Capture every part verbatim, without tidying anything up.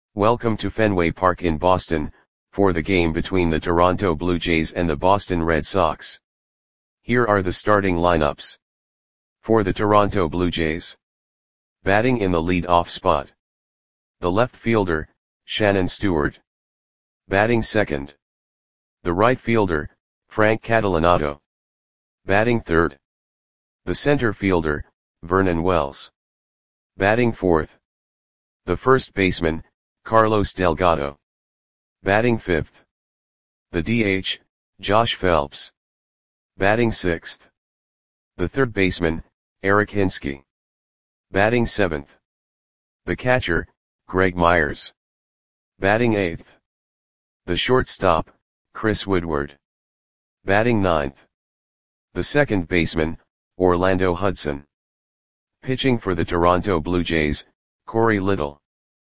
Welcome to Fenway Park in Boston, for the game between the Toronto Blue Jays and the Boston Red Sox. Here are the starting lineups. For the Toronto Blue Jays. Batting in the lead-off spot. The left fielder, Shannon Stewart. Batting second. The right fielder, Frank Catalanotto. Batting third. The center fielder, Vernon Wells. Batting fourth. The first baseman, Carlos Delgado. Batting fifth. The D H, Josh Phelps. Batting sixth. The third baseman, Eric Hinske. Batting seventh. The catcher, Greg Myers. Batting eighth. The shortstop, Chris Woodward. Batting ninth. The second baseman, Orlando Hudson. Pitching for the Toronto Blue Jays, Corey Little.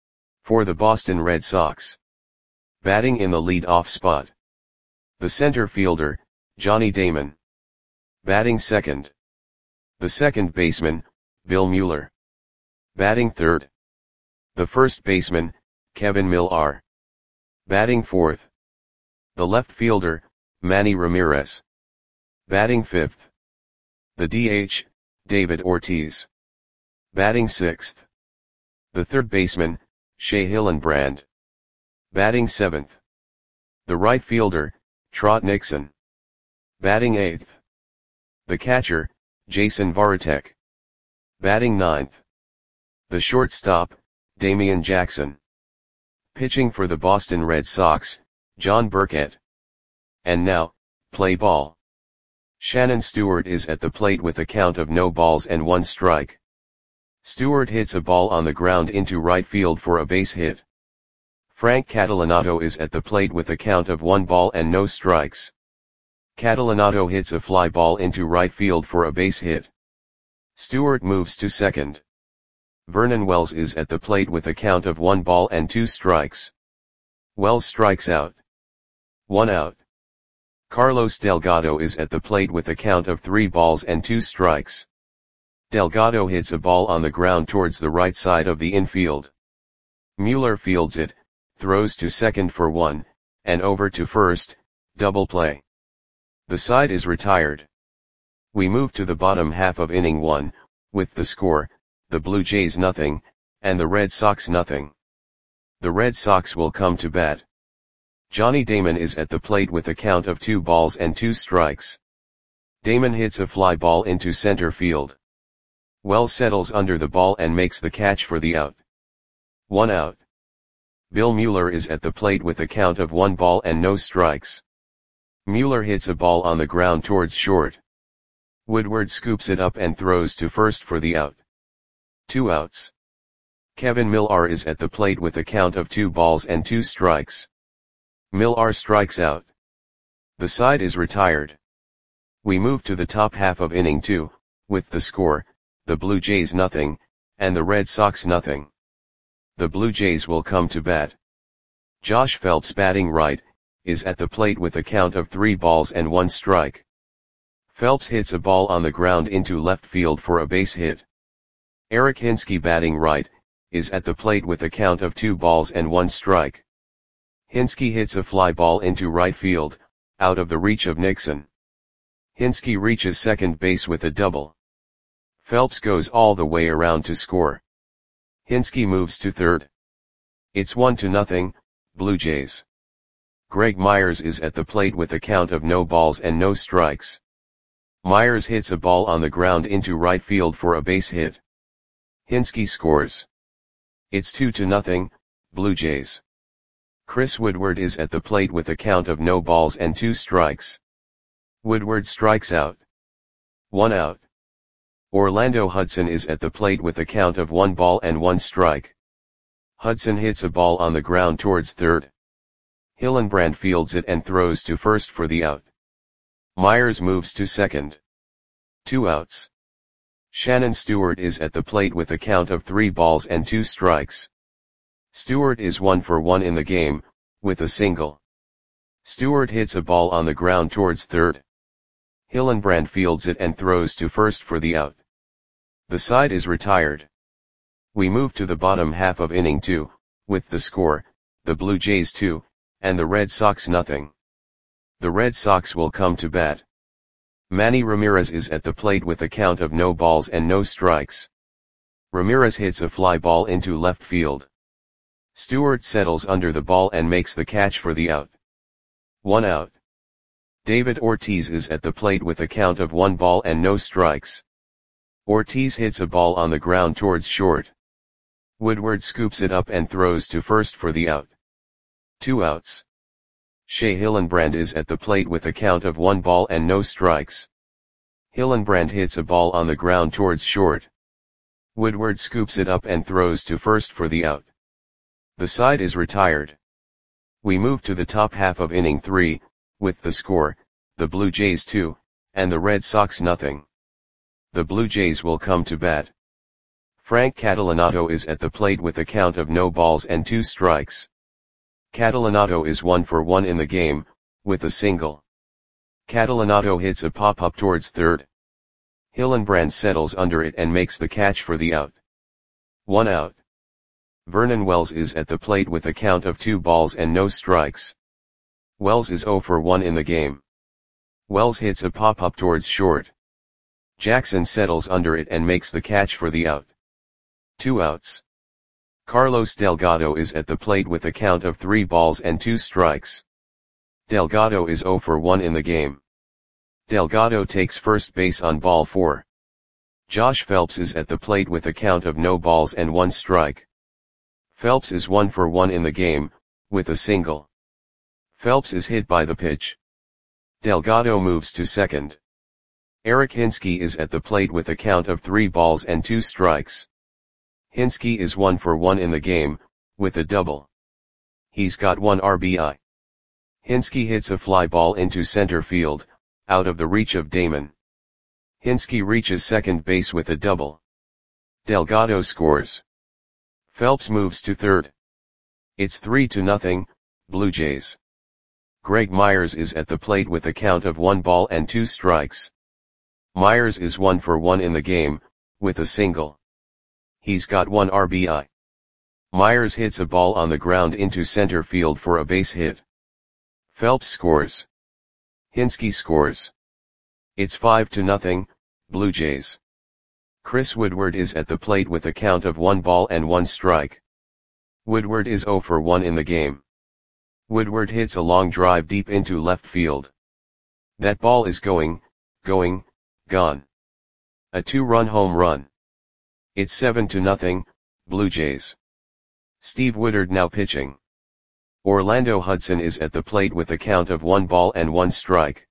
For the Boston Red Sox. Batting in the lead-off spot. The center fielder, Johnny Damon. Batting second. The second baseman, Bill Mueller. Batting third. The first baseman, Kevin Millar. Batting fourth. The left fielder, Manny Ramirez. Batting fifth. The D H, David Ortiz. Batting sixth. The third baseman, Shea Hillenbrand. Batting seventh. The right fielder, Trot Nixon. Batting eighth. The catcher, Jason Varitek. Batting ninth. The shortstop, Damian Jackson. Pitching for the Boston Red Sox, John Burkett. And now, play ball. Shannon Stewart is at the plate with a count of no balls and one strike. Stewart hits a ball on the ground into right field for a base hit. Frank Catalanotto is at the plate with a count of one ball and no strikes. Catalanotto hits a fly ball into right field for a base hit. Stewart moves to second. Vernon Wells is at the plate with a count of one ball and two strikes. Wells strikes out. One out. Carlos Delgado is at the plate with a count of three balls and two strikes. Delgado hits a ball on the ground towards the right side of the infield. Mueller fields it, throws to second for one, and over to first, double play. The side is retired. We move to the bottom half of inning one, with the score, the Blue Jays nothing, and the Red Sox nothing. The Red Sox will come to bat. Johnny Damon is at the plate with a count of two balls and two strikes. Damon hits a fly ball into center field. Wells settles under the ball and makes the catch for the out. One out. Bill Mueller is at the plate with a count of one ball and no strikes. Mueller hits a ball on the ground towards short. Woodward scoops it up and throws to first for the out. Two outs. Kevin Millar is at the plate with a count of two balls and two strikes. Millar strikes out. The side is retired. We move to the top half of inning two, with the score, the Blue Jays nothing, and the Red Sox nothing. The Blue Jays will come to bat. Josh Phelps batting right, is at the plate with a count of three balls and one strike. Phelps hits a ball on the ground into left field for a base hit. Eric Hinske batting right, is at the plate with a count of two balls and one strike. Hinske hits a fly ball into right field, out of the reach of Nixon. Hinske reaches second base with a double. Phelps goes all the way around to score. Hinske moves to third. It's one to nothing, Blue Jays. Greg Myers is at the plate with a count of no balls and no strikes. Myers hits a ball on the ground into right field for a base hit. Hinske scores. It's two to nothing, Blue Jays. Chris Woodward is at the plate with a count of no balls and two strikes. Woodward strikes out. One out. Orlando Hudson is at the plate with a count of one ball and one strike. Hudson hits a ball on the ground towards third. Hillenbrand fields it and throws to first for the out. Myers moves to second. Two outs. Shannon Stewart is at the plate with a count of three balls and two strikes. Stewart is one for one in the game, with a single. Stewart hits a ball on the ground towards third. Hillenbrand fields it and throws to first for the out. The side is retired. We move to the bottom half of inning two, with the score, the Blue Jays two, and the Red Sox nothing. The Red Sox will come to bat. Manny Ramirez is at the plate with a count of no balls and no strikes. Ramirez hits a fly ball into left field. Stewart settles under the ball and makes the catch for the out. One out. David Ortiz is at the plate with a count of one ball and no strikes. Ortiz hits a ball on the ground towards short. Woodward scoops it up and throws to first for the out. Two outs. Shea Hillenbrand is at the plate with a count of one ball and no strikes. Hillenbrand hits a ball on the ground towards short. Woodward scoops it up and throws to first for the out. The side is retired. We move to the top half of inning three, with the score, the Blue Jays two, and the Red Sox nothing. The Blue Jays will come to bat. Frank Catalanotto is at the plate with a count of no balls and two strikes. Catalanotto is one for one in the game, with a single. Catalanotto hits a pop-up towards third. Hillenbrand settles under it and makes the catch for the out. One out. Vernon Wells is at the plate with a count of two balls and no strikes. Wells is zero for one in the game. Wells hits a pop-up towards short. Jackson settles under it and makes the catch for the out. Two outs. Carlos Delgado is at the plate with a count of three balls and two strikes. Delgado is zero for one in the game. Delgado takes first base on ball four. Josh Phelps is at the plate with a count of no balls and one strike. Phelps is one for one in the game, with a single. Phelps is hit by the pitch. Delgado moves to second. Eric Hinske is at the plate with a count of three balls and two strikes. Hinske is one for one in the game, with a double. He's got one R B I. Hinske hits a fly ball into center field, out of the reach of Damon. Hinske reaches second base with a double. Delgado scores. Phelps moves to third. It's three to nothing, Blue Jays. Greg Myers is at the plate with a count of one ball and two strikes. Myers is one for one in the game, with a single. He's got one R B I. Myers hits a ball on the ground into center field for a base hit. Phelps scores. Hinske scores. It's five to nothing, Blue Jays. Chris Woodward is at the plate with a count of one ball and one strike. Woodward is zero for one in the game. Woodward hits a long drive deep into left field. That ball is going, going, gone. A two-run home run. It's seven to nothing, Blue Jays. Steve Woodard now pitching. Orlando Hudson is at the plate with a count of one ball and one strike.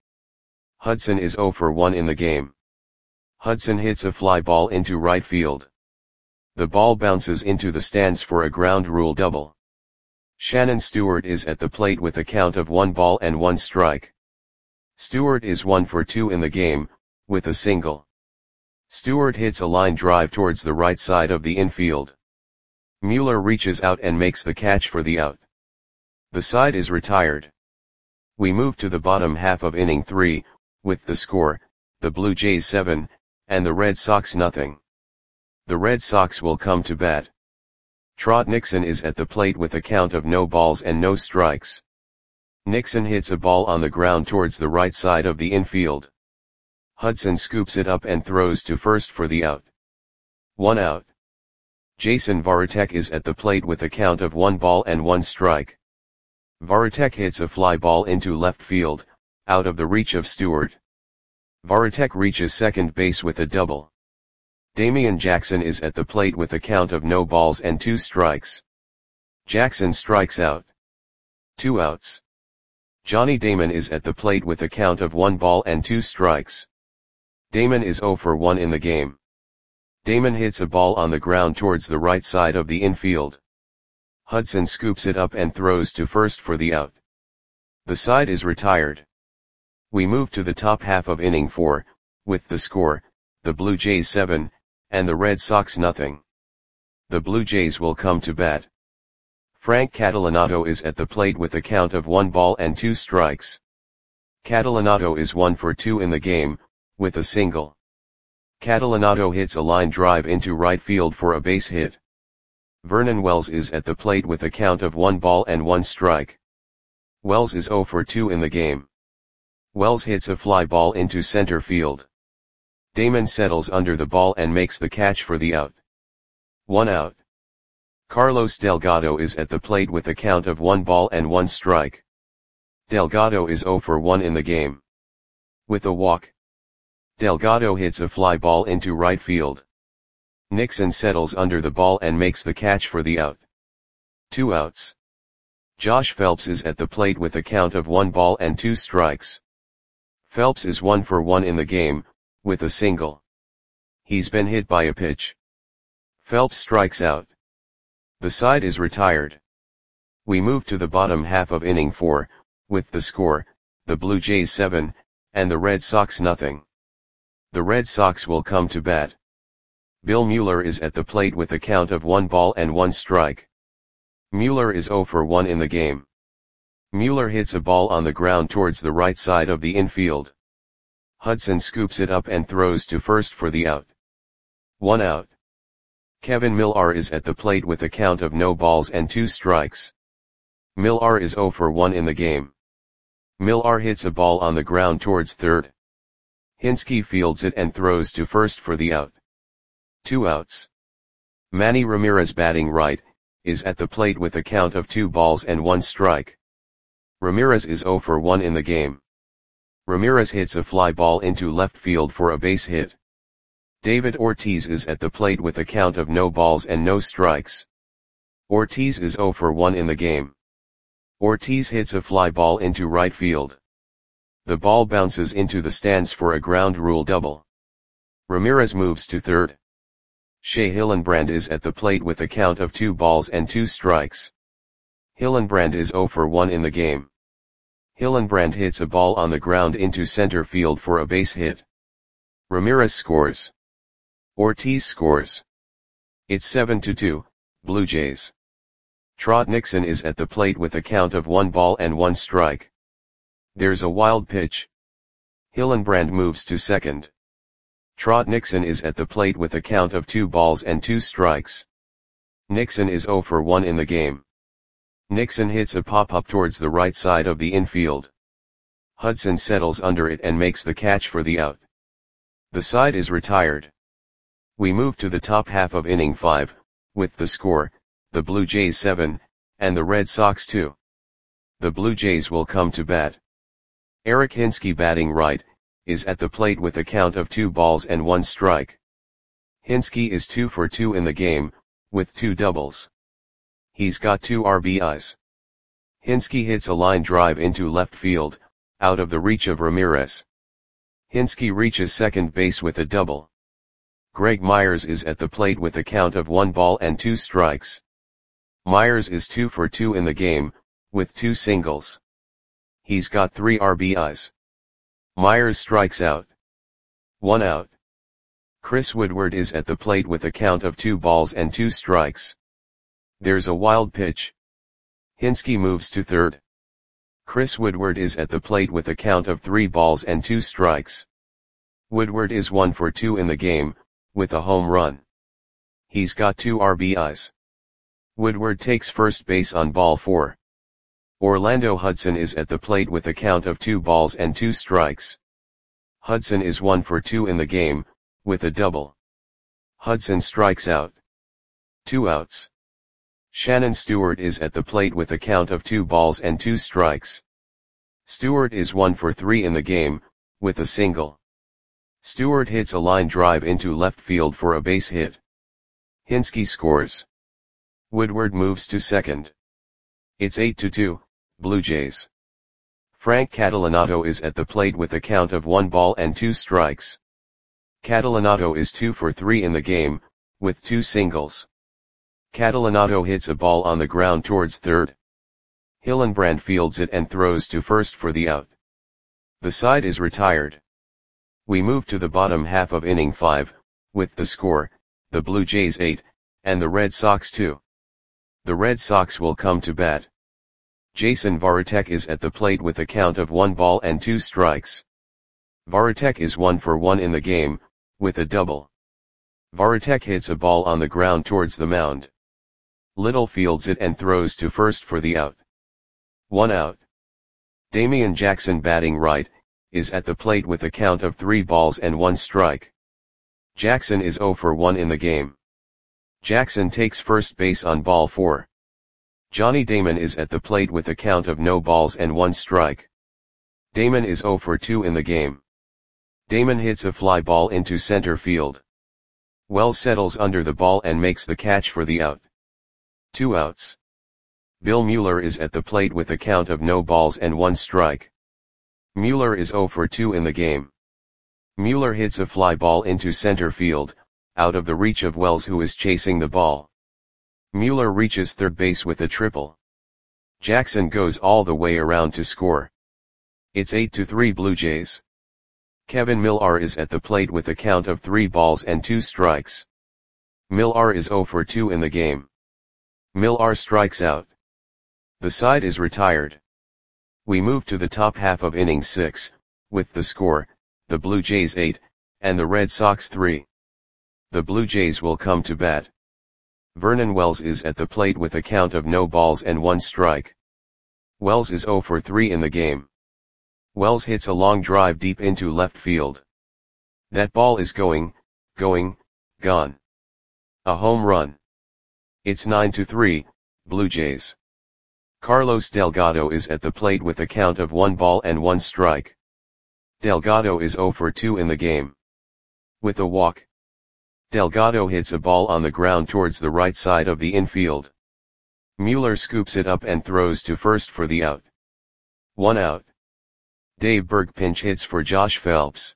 Hudson is zero for one in the game. Hudson hits a fly ball into right field. The ball bounces into the stands for a ground rule double. Shannon Stewart is at the plate with a count of one ball and one strike. Stewart is one for two in the game, with a single. Stewart hits a line drive towards the right side of the infield. Mueller reaches out and makes the catch for the out. The side is retired. We move to the bottom half of inning three, with the score, the Blue Jays seven, and the Red Sox nothing. The Red Sox will come to bat. Trot Nixon is at the plate with a count of no balls and no strikes. Nixon hits a ball on the ground towards the right side of the infield. Hudson scoops it up and throws to first for the out. One out. Jason Varitek is at the plate with a count of one ball and one strike. Varitek hits a fly ball into left field, out of the reach of Stewart. Varitek reaches second base with a double. Damian Jackson is at the plate with a count of no balls and two strikes. Jackson strikes out. Two outs. Johnny Damon is at the plate with a count of one ball and two strikes. Damon is zero for one in the game. Damon hits a ball on the ground towards the right side of the infield. Hudson scoops it up and throws to first for the out. The side is retired. We move to the top half of inning four, with the score, the Blue Jays seven, and the Red Sox nothing. The Blue Jays will come to bat. Frank Catalanotto is at the plate with a count of one ball and two strikes. Catalanotto is one for two in the game, with a single. Catalanotto hits a line drive into right field for a base hit. Vernon Wells is at the plate with a count of one ball and one strike. Wells is zero for two in the game. Wells hits a fly ball into center field. Damon settles under the ball and makes the catch for the out. One out. Carlos Delgado is at the plate with a count of one ball and one strike. Delgado is zero for one in the game. With a walk, Delgado hits a fly ball into right field. Nixon settles under the ball and makes the catch for the out. Two outs. Josh Phelps is at the plate with a count of one ball and two strikes. Phelps is one for one in the game, with a single. He's been hit by a pitch. Phelps strikes out. The side is retired. We move to the bottom half of inning four, with the score, the Blue Jays seven, and the Red Sox nothing. The Red Sox will come to bat. Bill Mueller is at the plate with a count of one ball and one strike. Mueller is zero for one in the game. Mueller hits a ball on the ground towards the right side of the infield. Hudson scoops it up and throws to first for the out. One out. Kevin Millar is at the plate with a count of no balls and two strikes. Millar is zero for one in the game. Millar hits a ball on the ground towards third. Hinske fields it and throws to first for the out. Two outs. Manny Ramirez, batting right, is at the plate with a count of two balls and one strike. Ramirez is zero for one in the game. Ramirez hits a fly ball into left field for a base hit. David Ortiz is at the plate with a count of no balls and no strikes. Ortiz is zero for one in the game. Ortiz hits a fly ball into right field. The ball bounces into the stands for a ground rule double. Ramirez moves to third. Shea Hillenbrand is at the plate with a count of two balls and two strikes. Hillenbrand is zero for one in the game. Hillenbrand hits a ball on the ground into center field for a base hit. Ramirez scores. Ortiz scores. It's seven to two, Blue Jays. Trot Nixon is at the plate with a count of one ball and one strike. There's a wild pitch. Hillenbrand moves to second. Trot Nixon is at the plate with a count of two balls and two strikes. Nixon is zero for one in the game. Nixon hits a pop-up towards the right side of the infield. Hudson settles under it and makes the catch for the out. The side is retired. We move to the top half of inning five, with the score, the Blue Jays seven, and the Red Sox two. The Blue Jays will come to bat. Eric Hinske, batting right, is at the plate with a count of two balls and one strike. Hinske is two for two in the game, with two doubles. He's got two R B Is. Hinske hits a line drive into left field, out of the reach of Ramirez. Hinske reaches second base with a double. Greg Myers is at the plate with a count of one ball and two strikes. Myers is two for two in the game, with two singles. He's got three R B Is. Myers strikes out. One out. Chris Woodward is at the plate with a count of two balls and two strikes. There's a wild pitch. Hinske moves to third. Chris Woodward is at the plate with a count of three balls and two strikes. Woodward is one for two in the game, with a home run. He's got two R B Is. Woodward takes first base on ball four. Orlando Hudson is at the plate with a count of two balls and two strikes. Hudson is one for two in the game, with a double. Hudson strikes out. Two outs. Shannon Stewart is at the plate with a count of two balls and two strikes. Stewart is one for three in the game, with a single. Stewart hits a line drive into left field for a base hit. Hinske scores. Woodward moves to second. It's eight to two, Blue Jays. Frank Catalanotto is at the plate with a count of one ball and two strikes. Catalanotto is two for three in the game, with two singles. Catalanotto hits a ball on the ground towards third. Hillenbrand fields it and throws to first for the out. The side is retired. We move to the bottom half of inning five, with the score, the Blue Jays eight, and the Red Sox two. The Red Sox will come to bat. Jason Varitek is at the plate with a count of one ball and two strikes. Varitek is one for one in the game, with a double. Varitek hits a ball on the ground towards the mound. Little fields it and throws to first for the out. One out. Damian Jackson, batting right, is at the plate with a count of three balls and one strike. Jackson is zero for one in the game. Jackson takes first base on ball four. Johnny Damon is at the plate with a count of no balls and one strike. Damon is zero for two in the game. Damon hits a fly ball into center field. Wells settles under the ball and makes the catch for the out. Two outs. Bill Mueller is at the plate with a count of no balls and one strike. Mueller is zero for two in the game. Mueller hits a fly ball into center field, out of the reach of Wells, who is chasing the ball. Mueller reaches third base with a triple. Jackson goes all the way around to score. It's eight to three Blue Jays. Kevin Millar is at the plate with a count of three balls and two strikes. Millar is zero for two in the game. Millar strikes out. The side is retired. We move to the top half of inning six, with the score, the Blue Jays eight, and the Red Sox three. The Blue Jays will come to bat. Vernon Wells is at the plate with a count of no balls and one strike. Wells is zero for three in the game. Wells hits a long drive deep into left field. That ball is going, going, gone. A home run. It's nine to three, Blue Jays. Carlos Delgado is at the plate with a count of one ball and one strike. Delgado is zero for two in the game. With a walk, Delgado hits a ball on the ground towards the right side of the infield. Mueller scoops it up and throws to first for the out. One out. Dave Berg pinch hits for Josh Phelps.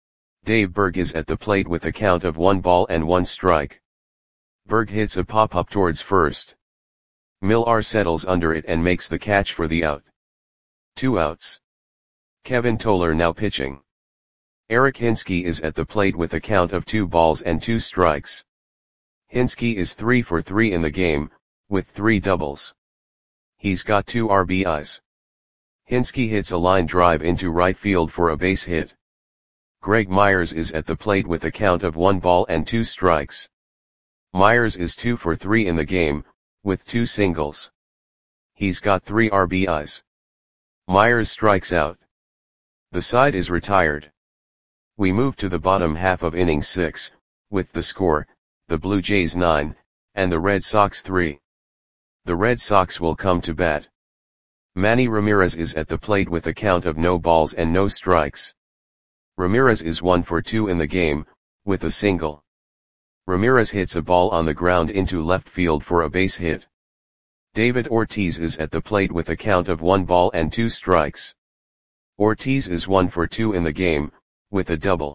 Dave Berg is at the plate with a count of one ball and one strike. Berg hits a pop-up towards first. Millar settles under it and makes the catch for the out. Two outs. Kevin Toller now pitching. Eric Hinske is at the plate with a count of two balls and two strikes. Hinske is three for three in the game, with three doubles. He's got two R B Is. Hinske hits a line drive into right field for a base hit. Greg Myers is at the plate with a count of one ball and two strikes. Myers is two for three in the game, with two singles. He's got three R B Is. Myers strikes out. The side is retired. We move to the bottom half of inning six, with the score, the Blue Jays nine, and the Red Sox three. The Red Sox will come to bat. Manny Ramirez is at the plate with a count of no balls and no strikes. Ramirez is one for two in the game, with a single. Ramirez hits a ball on the ground into left field for a base hit. David Ortiz is at the plate with a count of one ball and two strikes. Ortiz is one for two in the game, with a double.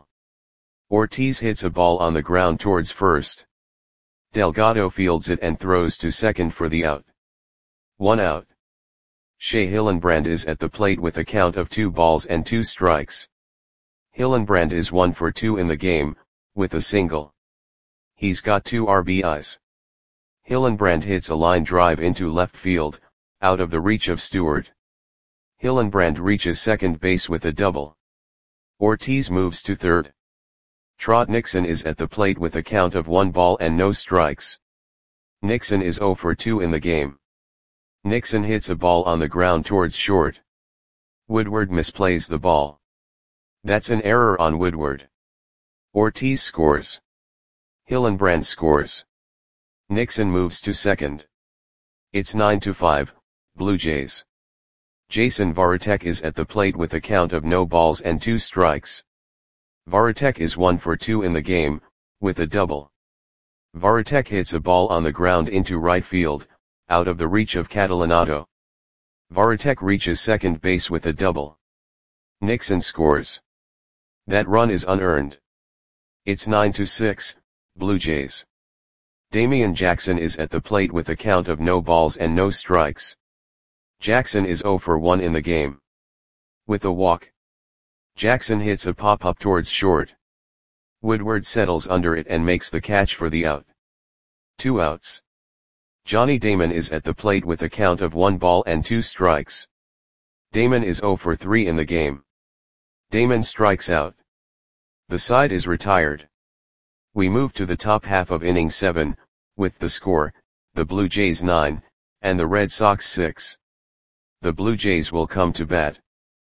Ortiz hits a ball on the ground towards first. Delgado fields it and throws to second for the out. One out. Shea Hillenbrand is at the plate with a count of two balls and two strikes. Hillenbrand is one for two in the game, with a single. He's got two R B Is. Hillenbrand hits a line drive into left field, out of the reach of Stewart. Hillenbrand reaches second base with a double. Ortiz moves to third. Trot Nixon is at the plate with a count of one ball and no strikes. Nixon is zero for two in the game. Nixon hits a ball on the ground towards short. Woodward misplays the ball. That's an error on Woodward. Ortiz scores. Hillenbrand scores. Nixon moves to second. It's nine to five, Blue Jays. Jason Varitek is at the plate with a count of no balls and two strikes. Varitek is one for two in the game, with a double. Varitek hits a ball on the ground into right field, out of the reach of Catalanotto. Varitek reaches second base with a double. Nixon scores. That run is unearned. It's nine to six, Blue Jays. Damian Jackson is at the plate with a count of no balls and no strikes. Jackson is zero for one in the game. With a walk, Jackson hits a pop-up towards short. Woodward settles under it and makes the catch for the out. Two outs. Johnny Damon is at the plate with a count of one ball and two strikes. Damon is zero for three in the game. Damon strikes out. The side is retired. We move to the top half of inning seven, with the score, the Blue Jays nine, and the Red Sox six. The Blue Jays will come to bat.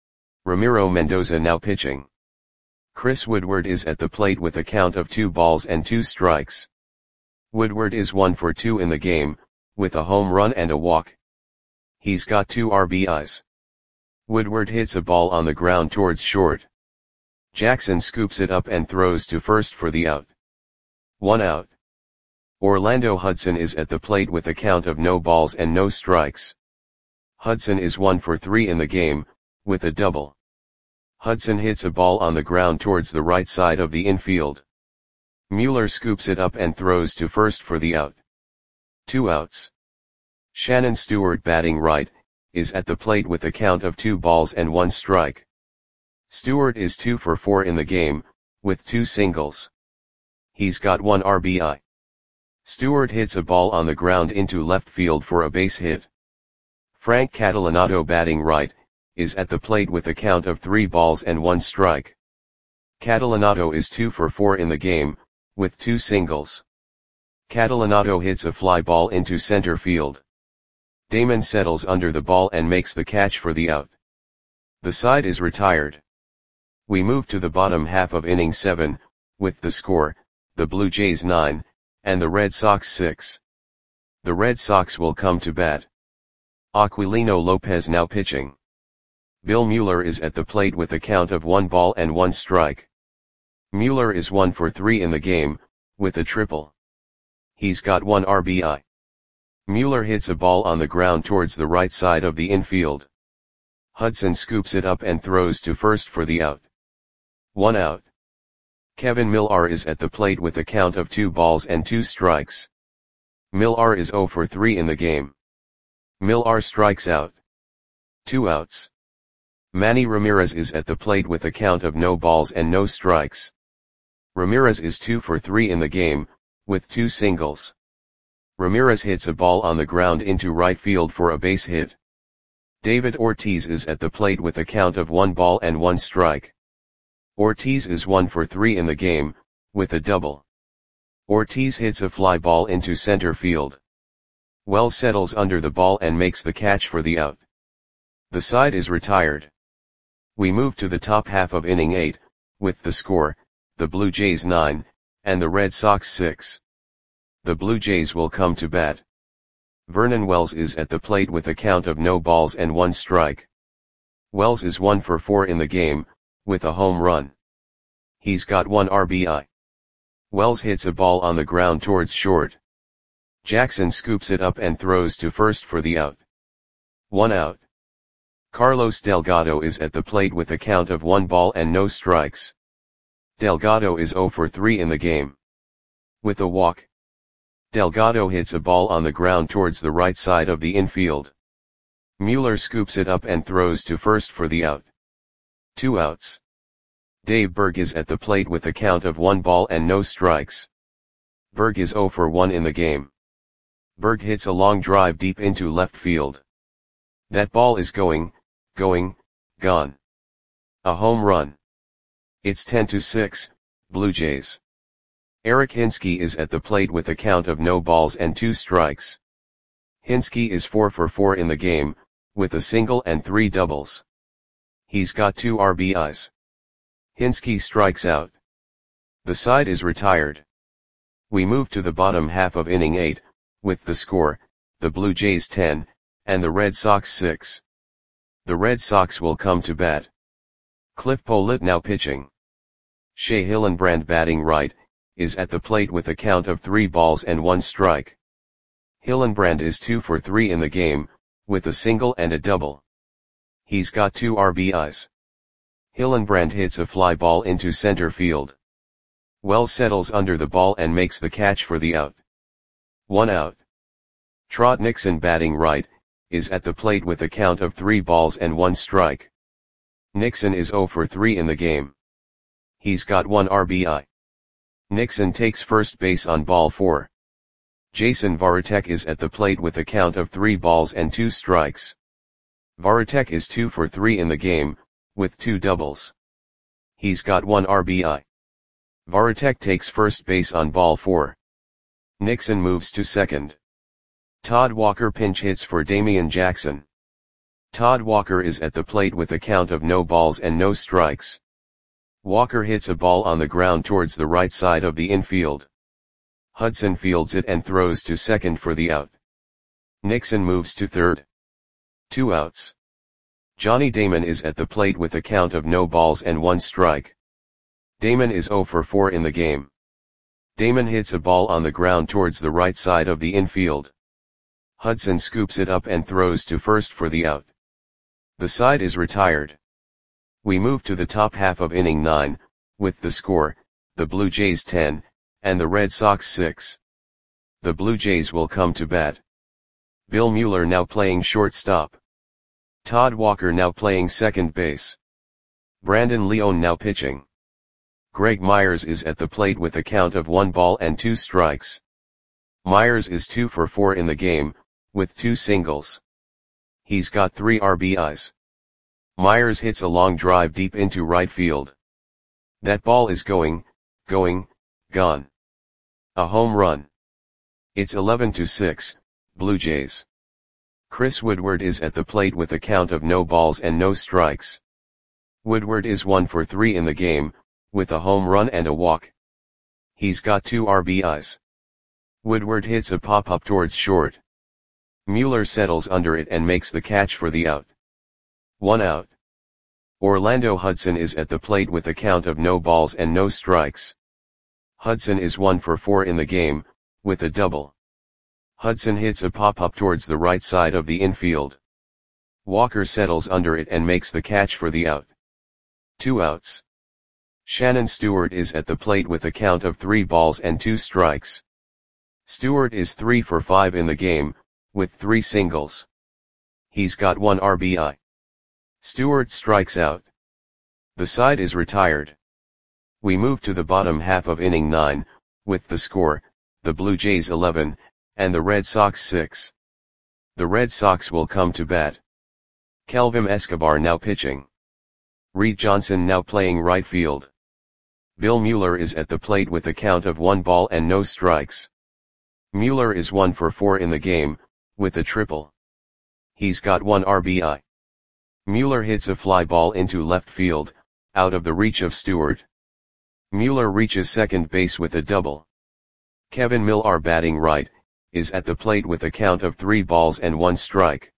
Ramiro Mendoza now pitching. Chris Woodward is at the plate with a count of two balls and two strikes. Woodward is one for two in the game, with a home run and a walk. He's got two R B Is. Woodward hits a ball on the ground towards short. Jackson scoops it up and throws to first for the out. One out. Orlando Hudson is at the plate with a count of no balls and no strikes. Hudson is one for three in the game, with a double. Hudson hits a ball on the ground towards the right side of the infield. Mueller scoops it up and throws to first for the out. Two outs. Shannon Stewart, batting right, is at the plate with a count of two balls and one strike. Stewart is two for four in the game, with two singles. He's got one R B I. Stewart hits a ball on the ground into left field for a base hit. Frank Catalanato, batting right, is at the plate with a count of three balls and one strike. Catalanato is two for four in the game, with two singles. Catalanato hits a fly ball into center field. Damon settles under the ball and makes the catch for the out. The side is retired. We move to the bottom half of inning seven, with the score, the Blue Jays nine, and the Red Sox six. The Red Sox will come to bat. Aquilino Lopez now pitching. Bill Mueller is at the plate with a count of one ball and one strike. Mueller is one for three in the game, with a triple. He's got one R B I. Mueller hits a ball on the ground towards the right side of the infield. Hudson scoops it up and throws to first for the out. One out. Kevin Millar is at the plate with a count of two balls and two strikes. Millar is zero for three in the game. Millar strikes out. Two outs. Manny Ramirez is at the plate with a count of no balls and no strikes. Ramirez is two for three in the game, with two singles. Ramirez hits a ball on the ground into right field for a base hit. David Ortiz is at the plate with a count of one ball and one strike. Ortiz is one for three in the game, with a double. Ortiz hits a fly ball into center field. Wells settles under the ball and makes the catch for the out. The side is retired. We move to the top half of inning eight, with the score, the Blue Jays nine, and the Red Sox six. The Blue Jays will come to bat. Vernon Wells is at the plate with a count of no balls and one strike. Wells is one for four in the game, with a home run. He's got one R B I. Wells hits a ball on the ground towards short. Jackson scoops it up and throws to first for the out. One out. Carlos Delgado is at the plate with a count of one ball and no strikes. Delgado is zero for three in the game. With a walk. Delgado hits a ball on the ground towards the right side of the infield. Mueller scoops it up and throws to first for the out. Two outs. Dave Berg is at the plate with a count of one ball and no strikes. Berg is zero for one in the game. Berg hits a long drive deep into left field. That ball is going, going, gone. A home run. It's ten to six, Blue Jays. Eric Hinske is at the plate with a count of no balls and two strikes. Hinske is four for four in the game, with a single and three doubles. He's got two R B Is. Hinske strikes out. The side is retired. We move to the bottom half of inning eight, with the score, the Blue Jays ten, and the Red Sox six. The Red Sox will come to bat. Cliff Pollitt now pitching. Shea Hillenbrand, batting right, is at the plate with a count of three balls and one strike. Hillenbrand is two for three in the game, with a single and a double. He's got two R B Is. Hillenbrand hits a fly ball into center field. Wells settles under the ball and makes the catch for the out. One out. Trot Nixon, batting right, is at the plate with a count of three balls and one strike. Nixon is zero for three in the game. He's got one R B I. Nixon takes first base on ball four. Jason Varitek is at the plate with a count of three balls and two strikes. Varitek is two for three in the game, with two doubles. He's got one R B I. Varitek takes first base on ball four. Nixon moves to second. Todd Walker pinch hits for Damian Jackson. Todd Walker is at the plate with a count of no balls and no strikes. Walker hits a ball on the ground towards the right side of the infield. Hudson fields it and throws to second for the out. Nixon moves to third. Two outs. Johnny Damon is at the plate with a count of no balls and one strike. Damon is zero for four in the game. Damon hits a ball on the ground towards the right side of the infield. Hudson scoops it up and throws to first for the out. The side is retired. We move to the top half of inning nine, with the score, the Blue Jays ten, and the Red Sox six. The Blue Jays will come to bat. Bill Mueller now playing shortstop. Todd Walker now playing second base. Brandon Leone now pitching. Greg Myers is at the plate with a count of one ball and two strikes. Myers is two for four in the game, with two singles. He's got three R B Is. Myers hits a long drive deep into right field. That ball is going, going, gone. A home run. It's eleven to six, Blue Jays. Chris Woodward is at the plate with a count of no balls and no strikes. Woodward is one for three in the game, with a home run and a walk. He's got two R B Is. Woodward hits a pop-up towards short. Mueller settles under it and makes the catch for the out. One out. Orlando Hudson is at the plate with a count of no balls and no strikes. Hudson is one for four in the game, with a double. Hudson hits a pop-up towards the right side of the infield. Walker settles under it and makes the catch for the out. Two outs. Shannon Stewart is at the plate with a count of three balls and two strikes. Stewart is three for five in the game, with three singles. He's got one R B I. Stewart strikes out. The side is retired. We move to the bottom half of inning nine, with the score, the Blue Jays eleven, and the Red Sox six. The Red Sox will come to bat. Kelvin Escobar now pitching. Reed Johnson now playing right field. Bill Mueller is at the plate with a count of one ball and no strikes. Mueller is one for four in the game, with a triple. He's got one R B I. Mueller hits a fly ball into left field, out of the reach of Stewart. Mueller reaches second base with a double. Kevin Millar batting right, is at the plate with a count of three balls and one strike.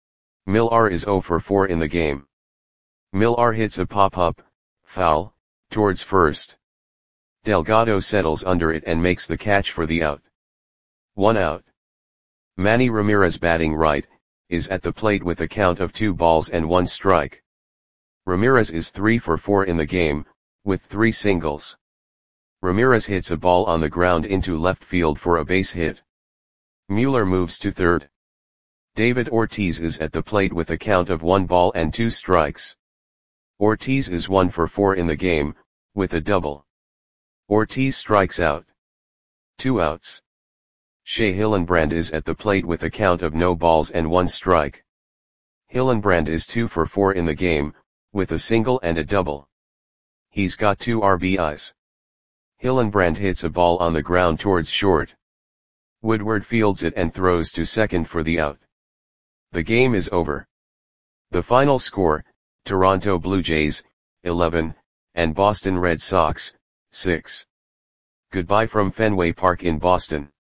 Millar is zero for four in the game. Millar hits a pop-up, foul, towards first. Delgado settles under it and makes the catch for the out. One out. Manny Ramirez batting right, is at the plate with a count of two balls and one strike. Ramirez is three for four in the game, with three singles. Ramirez hits a ball on the ground into left field for a base hit. Mueller moves to third. David Ortiz is at the plate with a count of one ball and two strikes. Ortiz is one for four in the game, with a double. Ortiz strikes out. Two outs. Shea Hillenbrand is at the plate with a count of no balls and one strike. Hillenbrand is two for four in the game, with a single and a double. He's got two R B Is. Hillenbrand hits a ball on the ground towards short. Woodward fields it and throws to second for the out. The game is over. The final score, Toronto Blue Jays, eleven, and Boston Red Sox, six. Goodbye from Fenway Park in Boston.